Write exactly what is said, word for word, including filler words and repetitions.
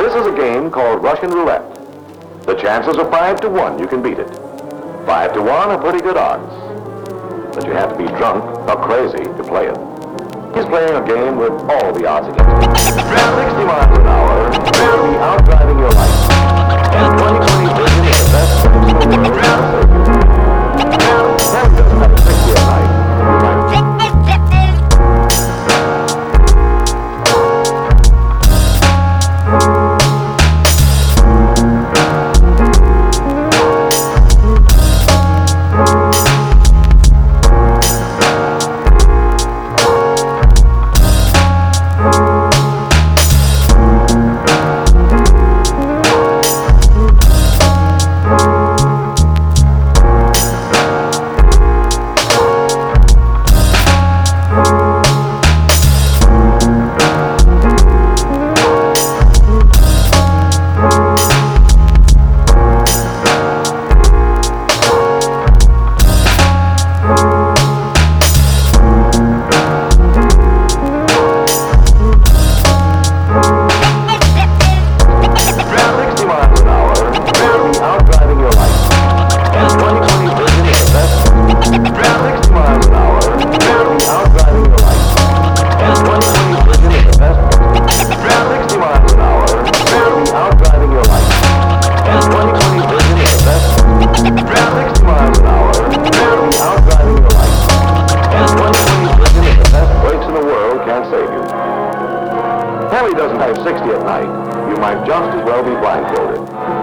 This is a game called Russian roulette. The chances are five to one you can beat it. Five to one are pretty good odds. But you have to be drunk or crazy to play it. He's playing a game with all the odds against him. sixty miles an hour will be outdriving your life. And twenty twenty vision is the best thing in the world. Terry doesn't have a sixty at night. Harry doesn't have sixty at night. You might just as well be blindfolded.